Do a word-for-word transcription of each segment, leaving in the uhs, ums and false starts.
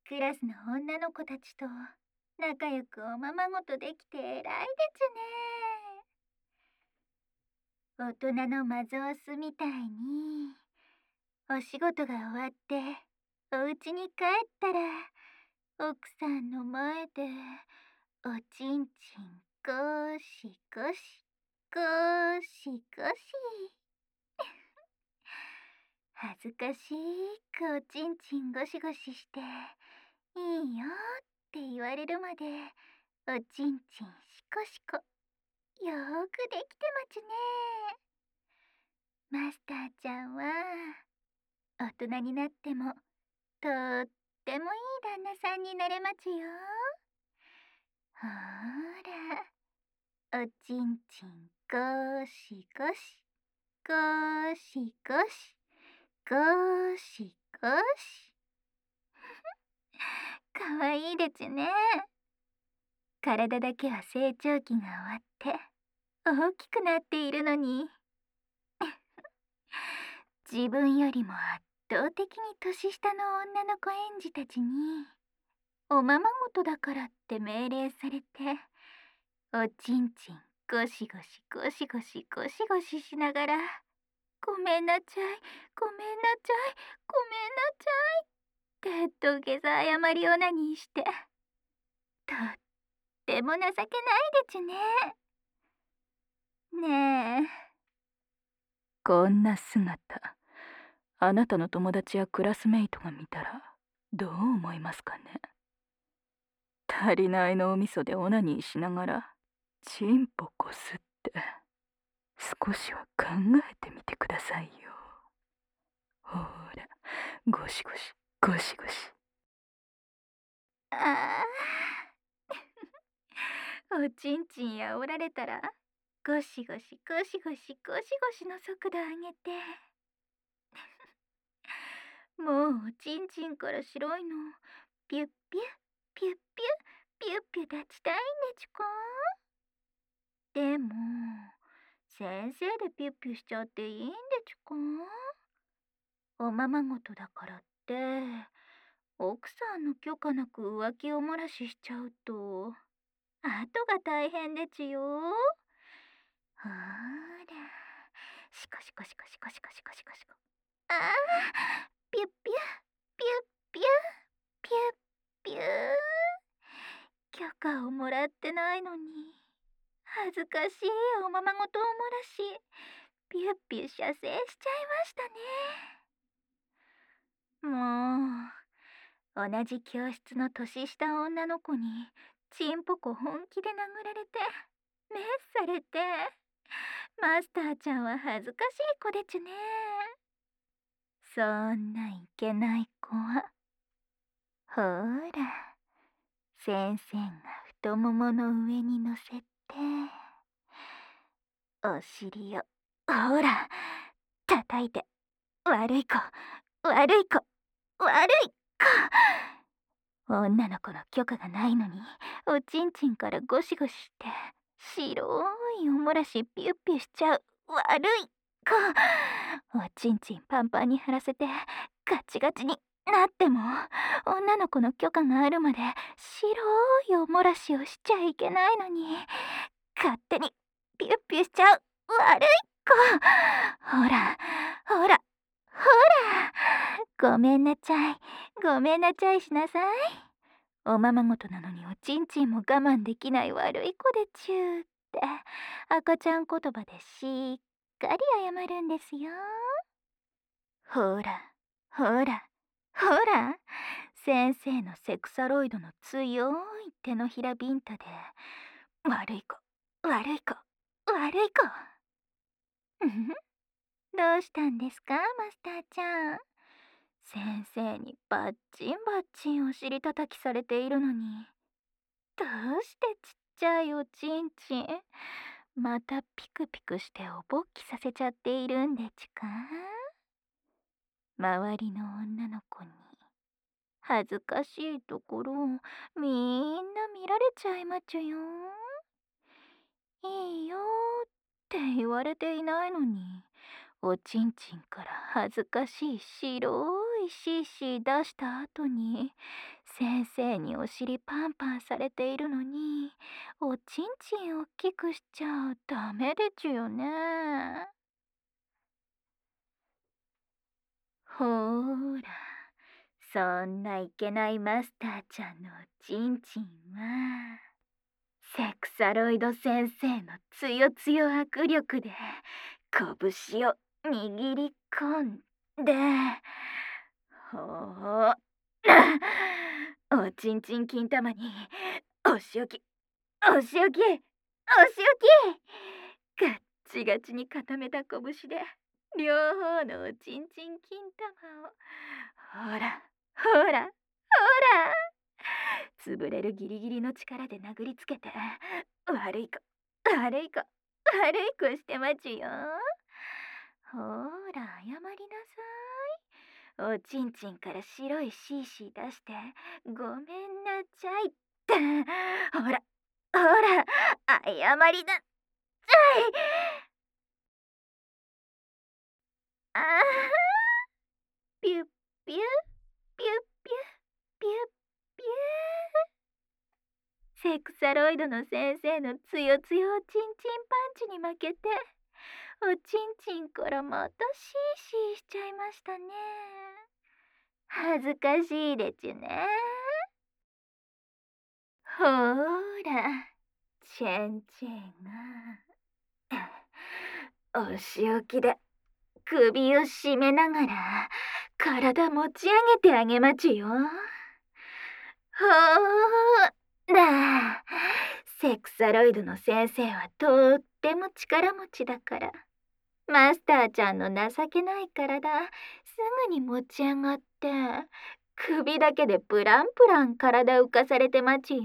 クラスの女の子たちと仲良くおままごとできて偉いでちゅね。大人のマゾースみたいにお仕事が終わってお家に帰ったら奥さんの前でおちんちんゴシゴシゴシゴシ恥ずかしくおちんちんゴシゴシしていいよって言われるまでおちんちんシコシコよーくできてまちゅね。マスターちゃんは大人になってもとってもいい旦那さんになれまちゅよ。ほーら、おちんちんゴシゴシゴシゴシゴシゴシかわいいでちゅね。体だけは成長期が終わって大きくなっているのに自分よりも圧倒的に年下の女の子園児たちにおままごとだからって命令されておちんちんゴシゴシゴシゴシゴシゴシしながらごめんなちゃいごめんなちゃいごめんなちゃいって土下座謝りオナニーしてとっても情けないでちゅね。ねえ、 こんな姿、あなたの友達やクラスメイトが見たらどう思いますかね。足りない脳みそでオナニーしながらチンポこすって少しは考えてみてくださいよ。ほら、ゴシゴシゴシゴシ。 ああおちんちんやおられたらゴシゴシゴシゴシゴシゴシの速度上げてもうおちんちんから白いのピュッピュッピュッピュッピュッピュッ立ちたいんでちゅか。でも先生でピュッピュしちゃっていいんでちゅか。おままごとだからって奥さんの許可なく浮気を漏らししちゃうと後が大変でちゅよ。ほーらシコシコシコシコシコシコシコシコ。ああピュッピュッピュッピュッピュッピュー。許可をもらってないのに恥ずかしいおままごとを漏らしピュッピュ射精しちゃいましたね。もう同じ教室の年下女の子にチンポコ本気で殴られてメスされてマスターちゃんは恥ずかしい子でちゅね。そんないけない子はほーら先生が太ももの上に乗せてお尻をほら叩いて悪い子悪い子悪い子。女の子の許可がないのにおちんちんからゴシゴシして白いおもらしピュッピュしちゃう悪い子。おちんちんパンパンに張らせてガチガチになっても女の子の許可があるまで白いおもらしをしちゃいけないのに勝手にピュッピュしちゃう悪い子。ほらほらほらごめんなちゃいごめんなちゃいしなさい。おままごとなのにおちんちんも我慢できない悪い子でちゅーって赤ちゃん言葉でしっかり謝るんですよ。ほらほらほら先生のセクサロイドの強い手のひらビンタで悪い子悪い子悪い子。うんどうしたんですかマスターちゃん。先生にバッチンバッチンお尻叩きされているのにどうしてちっちゃいおちんちんまたピクピクしておぼっきさせちゃっているんでちゅか。周りの女の子に恥ずかしいところをみんな見られちゃいまちゅよ。いいよって言われていないのにおちんちんから恥ずかしい白いシーシー出した後に先生にお尻パンパンされているのにおちんちんおっきくしちゃダメでちゅよね。ほーら、そんないけないマスターちゃんのおちんちんはセクサロイド先生のつよつよ握力で拳を握り込んで、ほーおちんちん金玉にお仕置きお仕置きお仕置きガッチガチに固めた拳で両方のおちんちん金玉をほらほらほら潰れるギリギリの力で殴りつけて悪い子悪い子悪い子してまちよ。ほら謝りなさい。おちんちんから白いシーシー出してごめんなちゃいってほらほら謝りなさい。あーピュッピュッピュッピュッピュッピューセクサロイドの先生のつよつよおちんちんパンチに負けておちんちんからまたシーシーしちゃいましたね。恥ずかしいでちゅね。ほーらチェンチェンがお仕置きで首を絞めながら体持ち上げてあげまちよ。ほーらセクサロイドの先生はとっても力持ちだからマスターちゃんの情けない体すぐに持ち上がって首だけでプランプラン体浮かされてまちよ。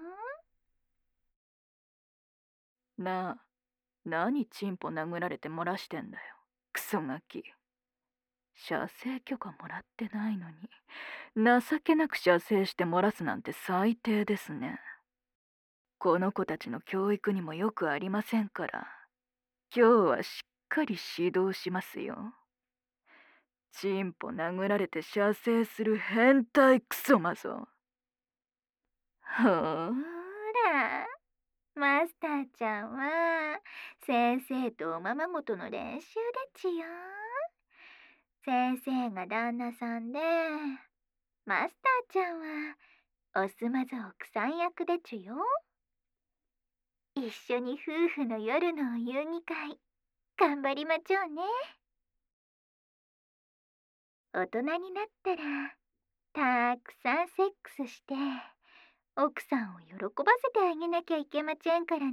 なあ、何チンポ殴られて漏らしてんだよ、クソガキ。射精許可もらってないのに情けなく射精して漏らすなんて最低ですね。この子たちの教育にもよくありませんから、今日はしっかり指導しますよ。チンポ殴られて射精する変態クソマゾ。 ほーらマスターちゃんは先生とおままごとの練習でちよ。先生が旦那さんでマスターちゃんはおすまず奥さん役でちゅよ。一緒に夫婦の夜のお遊戯会頑張りまちょうね。大人になったらたくさんセックスして奥さんを喜ばせてあげなきゃいけませんからね。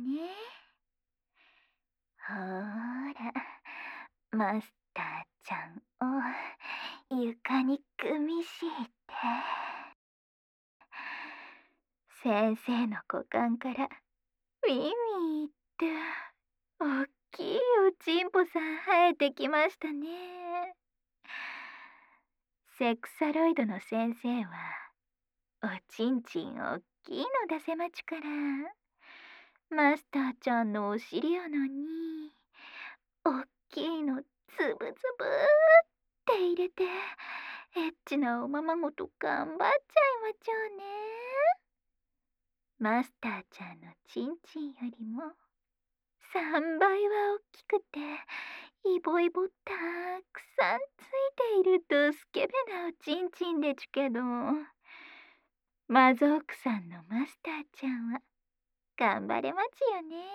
ほーらマスターちゃんを床に組み敷いて先生の股間からウィンウィンっておっきいおちんぽさん生えてきましたね。セクサロイドの先生はおちんちんおっきいの出せまちからマスターちゃんのお尻穴におっきいのつぶつぶって入れてエッチなおままごと頑張っちゃいまちょうね。マスターちゃんのちんちんよりもさんばいはおっきくてイボイボたくさんついているとスケベなおちんちんでちゅけどマゾークさんのマスターちゃんは頑張れまちよね。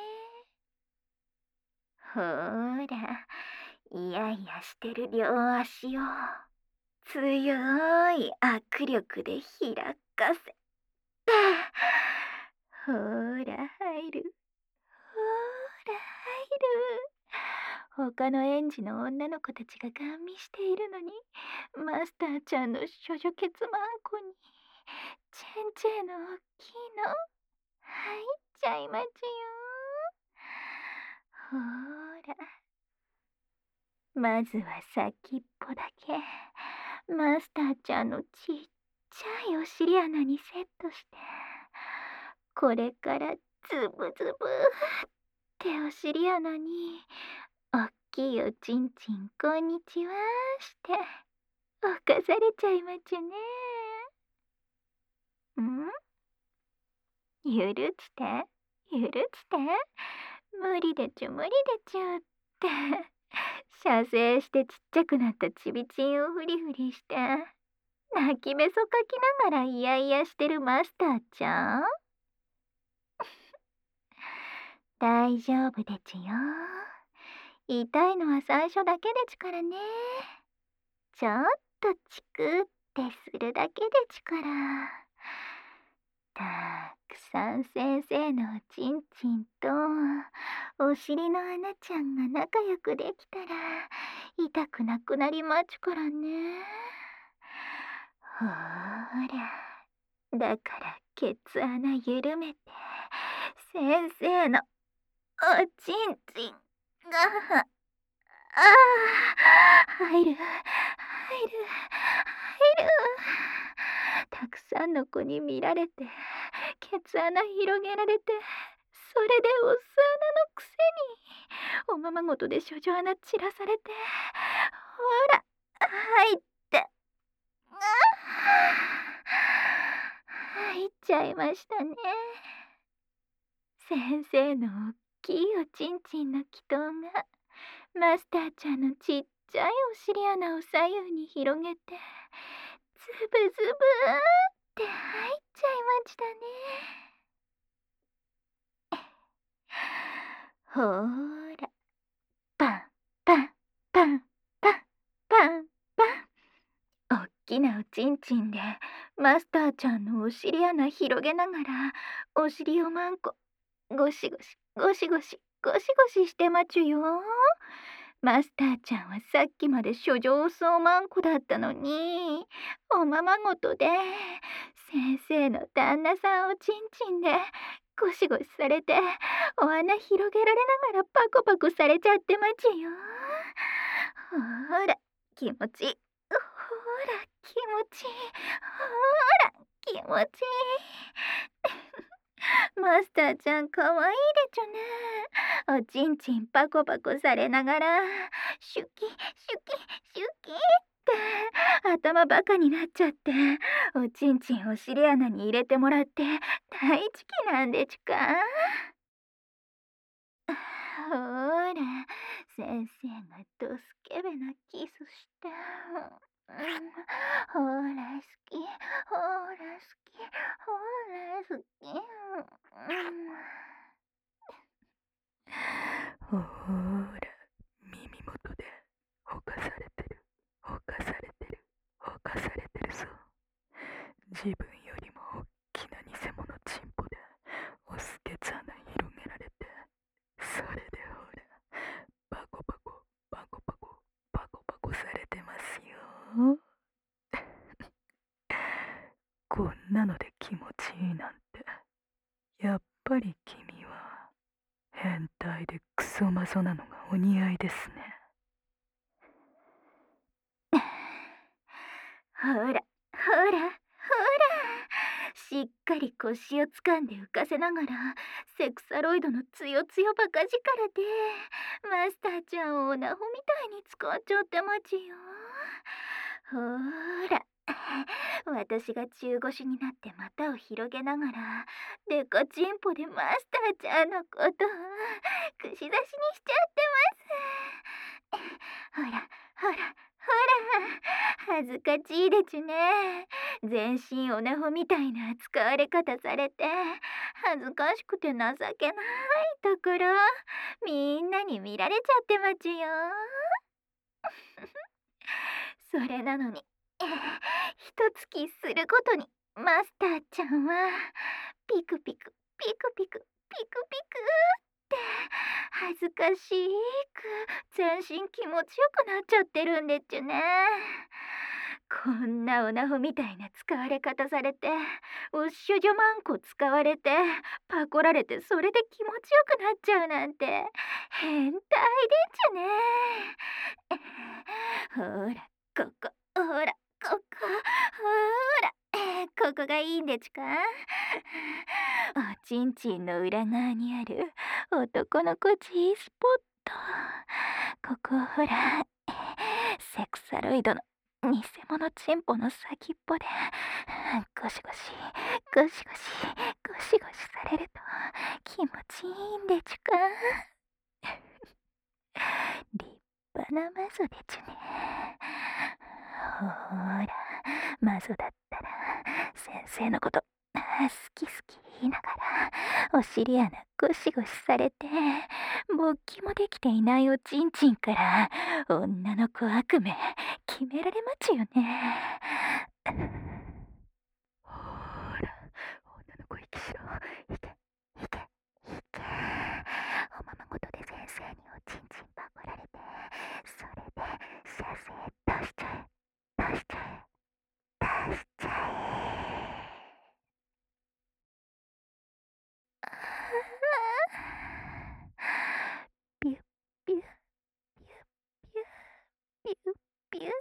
ほーらいやいやしてる両足を強い握力で開かせてほーら入るほーら入る。他の園児の女の子たちがガン見しているのにマスターちゃんの処女ケツマンコにチェンチェンの大きいの入っちゃいまちよ。ほーらまずは先っぽだけマスターちゃんのちっちゃいお尻穴にセットしてこれからズブズブってお尻穴におっきいおちんちんこんにちはして犯されちゃいまちゅね。ん許して許して無理でちゅ無理でちゅって射精してちっちゃくなったちびちんをフリフリして泣きべそかきながらイヤイヤしてるマスターちゃん。大丈夫でちゅよ。痛いのは最初だけでちからね。ちょっとチクってするだけでちから。たくさん先生のおちんちんとお尻の穴ちゃんが仲良くできたら痛くなくなりまちゅからね。ほーら、だからケツ穴緩めて先生のおちんちんがああ入る入る入る。たくさんの子に見られてケツ穴広げられて、それでオス穴のくせにおままごとで処女穴散らされて、ほら入ってあ入っちゃいましたね。先生のおっきいおちんちんの気筒がマスターちゃんのちっちゃいお尻穴を左右に広げてズブズブーって入っちゃいましたね。ほーら、パンパンパンパンパンパン。おっきなおちんちんでマスターちゃんのお尻穴広げながらお尻をマンコゴシゴシゴシゴシゴシゴシしてまちゅよ。マスターちゃんはさっきまで処女オスおまんこだったのに、おままごとで先生の旦那さんおちんちんでゴシゴシされてお穴広げられながらパコパコされちゃってまちゅよ。ほら気持ちいい、ほら気持ちいい、ほら気持ちいい。マスターちゃんかわいいでちゅね。おちんちんパコパコされながらシュキシュキシュキって頭バカになっちゃって、おちんちんお尻穴に入れてもらって大好きなんでちゅか。ほーら先生がドスケベなキスして、うん、ほーら好きほーら好きほーら好き、 ほーら耳元でほかされてるほかされてるほかされてるぞ。自分よりもおっきな偽物チンポでおすけつ穴広げられて、それでほらパコパコパコパコパコパコされてますよ。こんなので気持ちいいなんて、やっぱり君は変態でクソマゾなのがお似合いですね。 ほらほらほらしっかり腰をつかんで浮かせながらセクサロイドのつよつよバカ力でマスターちゃんをおなほみたいに使っちゃってまちよ。ほーら私が中腰になって股を広げながらデカチンポでマスターちゃんのことを串刺しにしちゃってます。ほらほらほら恥ずかしいでちゅね。全身おなほみたいな扱われ方されて恥ずかしくて情けないところみんなに見られちゃってまちよ。それなのにひとつきするごとにマスターちゃんはピクピクピクピクピクピクって恥ずかしく全身気持ちよくなっちゃってるんでっちゅね。こんなおなほみたいな使われ方されておっしゅじょまんこ使われてパコられて、それで気持ちよくなっちゃうなんて変態でっちゅね。ほらここほらここほらここがいいんでちゅか。おちんちんの裏側にある男の子 G スポット、ここほらセクサロイドの偽物チンポの先っぽでゴシゴシゴシゴシゴシゴシされると気持ちいいんでちゅか。立派なマゾでちゅね。ほーら、マゾだったら先生のこと好き好き言いながらお尻穴ゴシゴシされて勃起もできていないおちんちんから女の子悪夢決められまちゅよね。 ほーら、女の子息しろ。いけいけいけ。 おままごとで先生におちんちんパクられて、それで射精出しちゃえ出しちゃえ出しちゃえ。ピュッピュッピュッピュッピュッピュッ。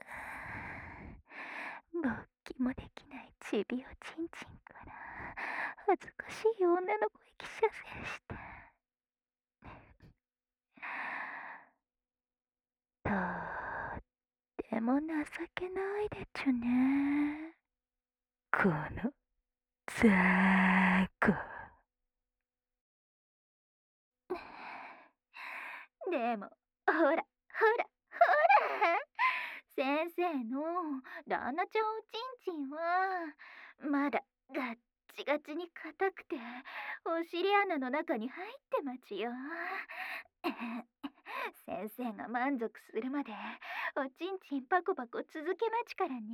勃起もできないちびおちんちんから恥ずかしい女の子息射精して、とっても情けないでちゅね。 このザーコ。 でもほらほらほら、先生の旦那ちゃんおちんちんはまだガッチガチに硬くてお尻穴の中に入ってまちよ。先生が満足するまでおちんちんパコパコ続けまちからね。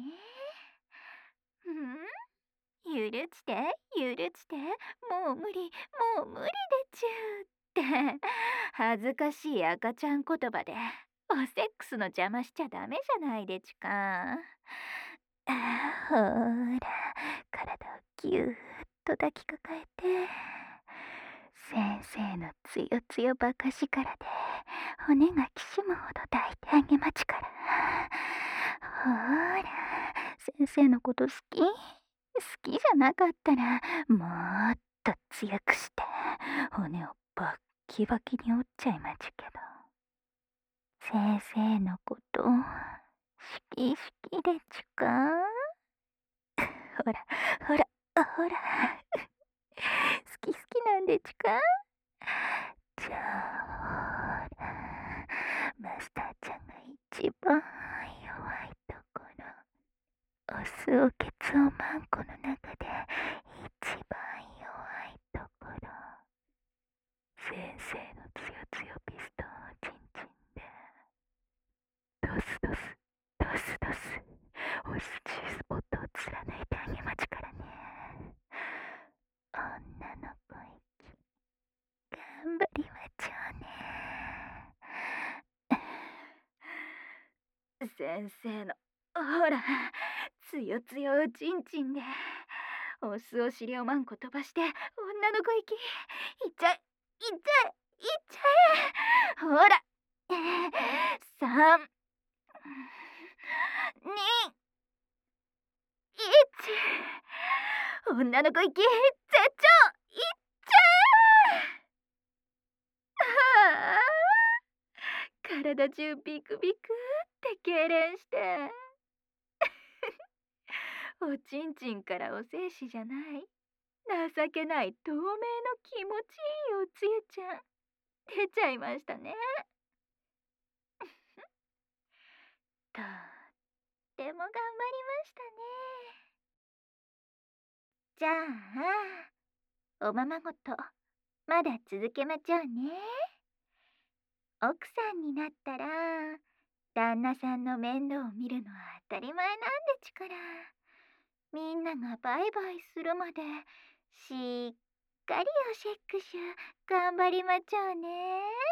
うん、許して許してもう無理もう無理でちゅって恥ずかしい赤ちゃん言葉でおセックスの邪魔しちゃダメじゃないでちゅか。ほーら、体をぎゅーっと抱きかかえて、先生のつよつよばかしからで骨がきしむほど抱いてあげまちから。ほーら、先生のこと好き好きじゃなかったらもっと強くして骨をバッキバキに折っちゃいまちゅけど、先生のこと好き好きでちゅか。ほらほらほら好き好きなんでちゅか。じゃあほら、マスターちゃんが一番弱いところ、オスオケツオマンコの中で一番弱いところ、先生のつよつよピストンをチンチンでドスドスドスドスおいしいスポットを貫いてあげまちからね。女の子息頑張りまちょうね。先生のほらつよつよおちんちんでオスお尻をマンコ飛ばして女の子息いっちゃえいっちゃえいっちゃえ。ほらさんにいち、女の子息絶頂いっちゃえ。はあ、体中ビクビクって痙攣しておちんちんからお精子じゃない情けない透明の気持ちいいおつゆちゃん出ちゃいましたね。とっても頑張りましたね。じゃあおままごとまだ続けまちょうね。奥さんになったら旦那さんの面倒を見るのは当たり前なんでちから、みんながバイバイするまでしっかりおシェックシュ頑張りまちょうね。